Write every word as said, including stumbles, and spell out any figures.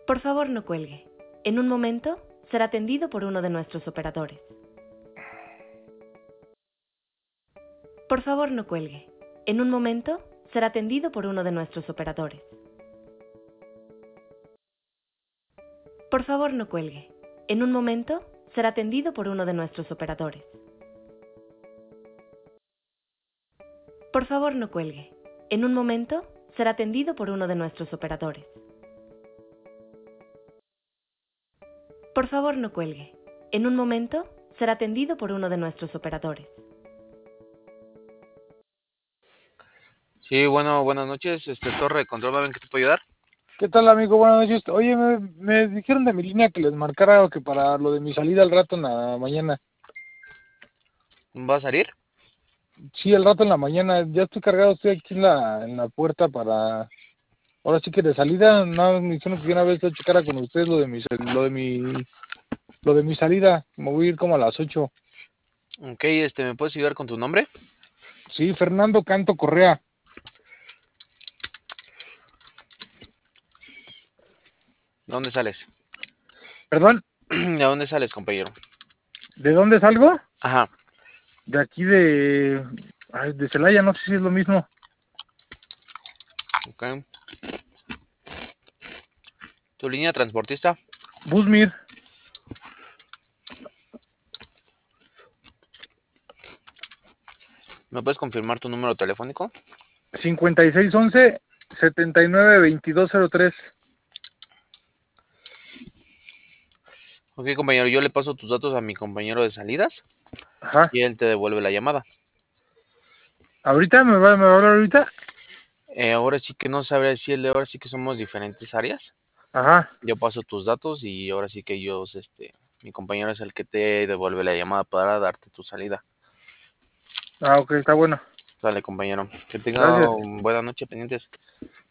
Por favor, no cuelgue. En un momento será atendido por uno de nuestros operadores. Por favor, no cuelgue. En un momento será atendido por uno de nuestros operadores. Por favor, no cuelgue. En un momento será atendido por uno de nuestros operadores. Por favor, no cuelgue. En un momento será atendido por uno de nuestros operadores. Por favor, no cuelgue. En un momento será atendido por uno de nuestros operadores. Sí, bueno, buenas noches, este Torre de Control, ¿ven que te puedo ayudar? ¿Qué tal, amigo? Buenas noches. Oye, me, me dijeron de mi línea que les marcara que para lo de mi salida al rato en la mañana. ¿Va a salir? Sí, al rato en la mañana. Ya estoy cargado, estoy aquí en la, en la puerta para... Ahora sí que de salida, no, me dijeron que una vez yo checara con ustedes lo de mi, lo de mi, lo de mi salida. Me voy a ir como a las ocho. Ok, este, ¿me puedes ayudar con tu nombre? Sí, Fernando Canto Correa. ¿De dónde sales? ¿Perdón? ¿De dónde sales, compañero? ¿De dónde salgo? Ajá. De aquí de... Ay, de Celaya, no sé si es lo mismo. Ok. ¿Tu línea transportista? Busmir. ¿Me puedes confirmar tu número telefónico? cincuenta y seis once, setenta y nueve veintidós cero tres. Ok, compañero, yo le paso tus datos a mi compañero de salidas Ajá. y él te devuelve la llamada. ¿Ahorita? ¿Me va, me va a hablar ahorita? Eh, ahora sí que no sabré decirle, ahora sí que somos diferentes áreas. Ajá. Yo paso tus datos y ahora sí que ellos, este, mi compañero es el que te devuelve la llamada para darte tu salida. Ah, ok, está bueno. Dale, compañero. Que tenga Gracias. buena noche, pendientes.